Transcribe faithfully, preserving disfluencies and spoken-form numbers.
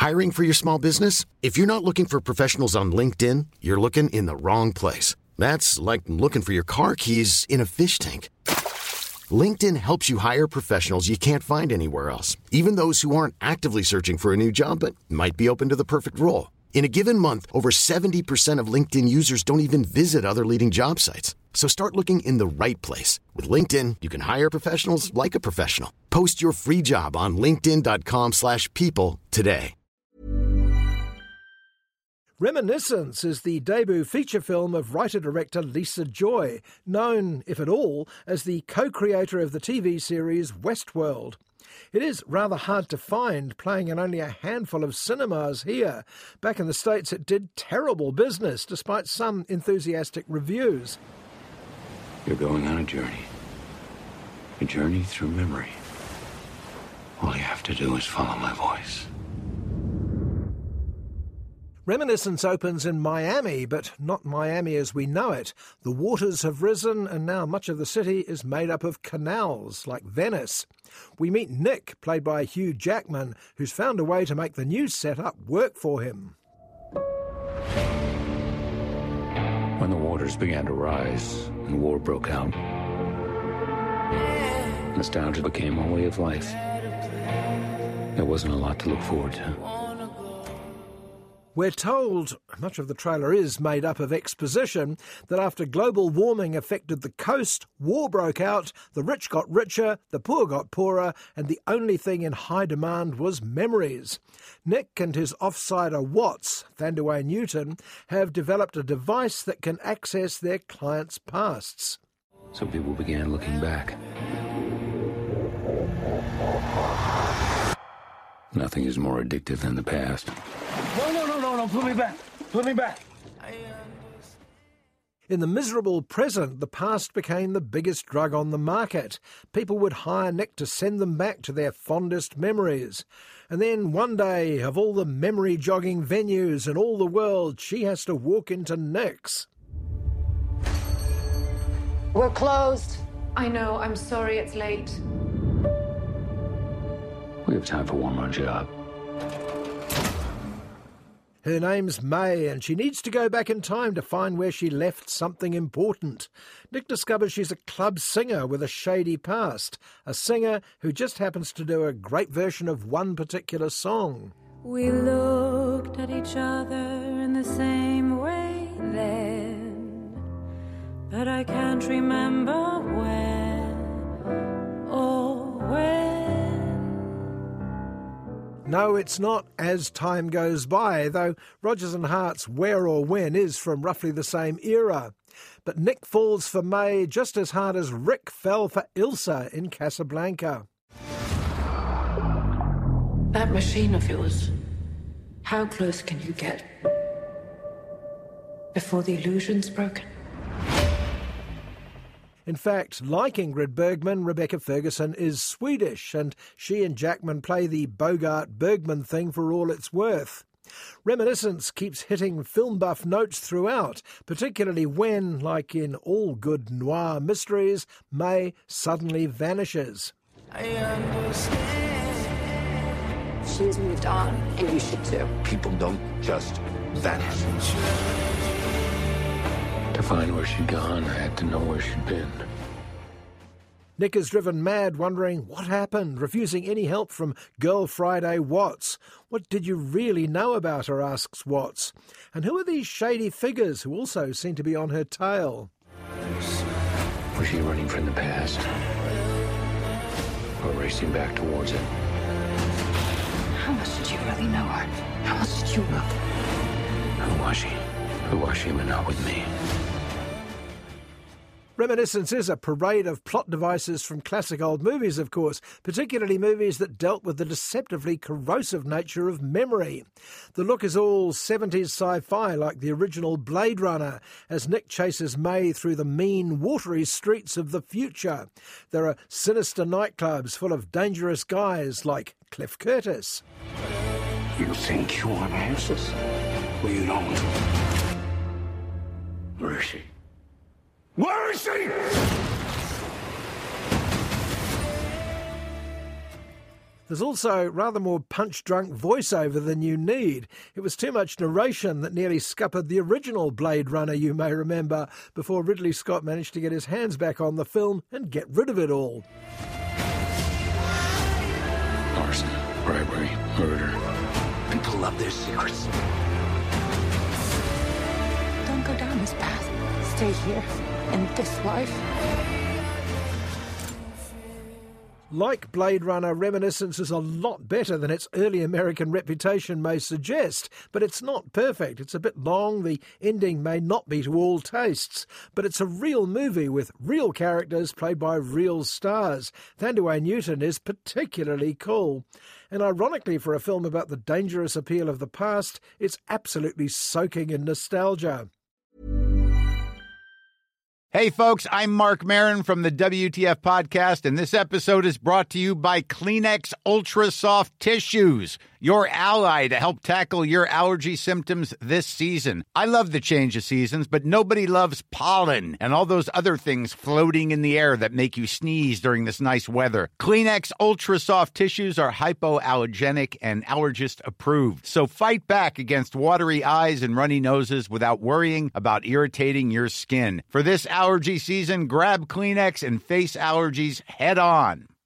Hiring for your small business? If you're not looking for professionals on LinkedIn, you're looking in the wrong place. That's like looking for your car keys in a fish tank. LinkedIn helps you hire professionals you can't find anywhere else, even those who aren't actively searching for a new job but might be open to the perfect role. In a given month, over seventy percent of LinkedIn users don't even visit other leading job sites. So start looking in the right place. With LinkedIn, you can hire professionals like a professional. Post your free job on linkedin.com slash people today. Reminiscence is the debut feature film of writer-director Lisa Joy, known, if at all, as the co-creator of the T V series Westworld. It is rather hard to find, playing in only a handful of cinemas here. Back in the States, it did terrible business, despite some enthusiastic reviews. You're going on a journey. A journey through memory. All you have to do is follow my voice. Reminiscence opens in Miami, but not Miami as we know it. The waters have risen, and now much of the city is made up of canals, like Venice. We meet Nick, played by Hugh Jackman, who's found a way to make the new setup work for him. When the waters began to rise and war broke out, nostalgia became our way of life. There wasn't a lot to look forward to. We're told, much of the trailer is made up of exposition, that after global warming affected the coast, war broke out, the rich got richer, the poor got poorer, and the only thing in high demand was memories. Nick and his offsider Watts, Thandaway Newton, have developed a device that can access their clients' pasts. So people began looking back. Nothing is more addictive than the past. No, no, no, no, no, put me back. Put me back. In the miserable present, the past became the biggest drug on the market. People would hire Nick to send them back to their fondest memories. And then one day, of all the memory-jogging venues in all the world, she has to walk into Nick's. We're closed. I know, I'm sorry it's late. We have time for one more job. Her name's May, and she needs to go back in time to find where she left something important. Nick discovers she's a club singer with a shady past, a singer who just happens to do a great version of one particular song. We looked at each other in the same way then, but I can't remember when or when. No, it's not As Time Goes By, though Rodgers and Hart's Where or When is from roughly the same era. But Nick falls for May just as hard as Rick fell for Ilsa in Casablanca. That machine of yours, how close can you get before the illusion's broken? In fact, like Ingrid Bergman, Rebecca Ferguson is Swedish, and she and Jackman play the Bogart-Bergman thing for all it's worth. Reminiscence keeps hitting film buff notes throughout, particularly when, like in all good noir mysteries, May suddenly vanishes. I understand. She's moved on, and you should too. People don't just vanish. To find where she'd gone, I had to know where she'd been. Nick is driven mad, wondering what happened, refusing any help from Girl Friday Watts. What did you really know about her, asks Watts. And who are these shady figures who also seem to be on her tail? Was she running from the past? Or racing back towards it? How much did you really know her? How much did you know? Who was she? Who was she but not with me? Reminiscence is a parade of plot devices from classic old movies, of course, particularly movies that dealt with the deceptively corrosive nature of memory. The look is all seventies sci-fi, like the original Blade Runner, as Nick chases May through the mean, watery streets of the future. There are sinister nightclubs full of dangerous guys like Cliff Curtis. You think you want answers? Well, you don't. Where is she? Where is she? There's also rather more punch-drunk voiceover than you need. It was too much narration that nearly scuppered the original Blade Runner, you may remember, before Ridley Scott managed to get his hands back on the film and get rid of it all. Arson, bribery, murder. People love their secrets. Don't go down this path. Stay here, in this life. Like Blade Runner, Reminiscence is a lot better than its early American reputation may suggest, but it's not perfect. It's a bit long, the ending may not be to all tastes, but it's a real movie with real characters played by real stars. Thandaway Newton is particularly cool. And ironically, for a film about the dangerous appeal of the past, it's absolutely soaking in nostalgia. Hey folks, I'm Mark Maron from the W T F Podcast, and this episode is brought to you by Kleenex Ultra Soft Tissues, your ally to help tackle your allergy symptoms this season. I love the change of seasons, but nobody loves pollen and all those other things floating in the air that make you sneeze during this nice weather. Kleenex Ultra Soft Tissues are hypoallergenic and allergist approved, so fight back against watery eyes and runny noses without worrying about irritating your skin. For this allergy season, grab Kleenex and face allergies head on.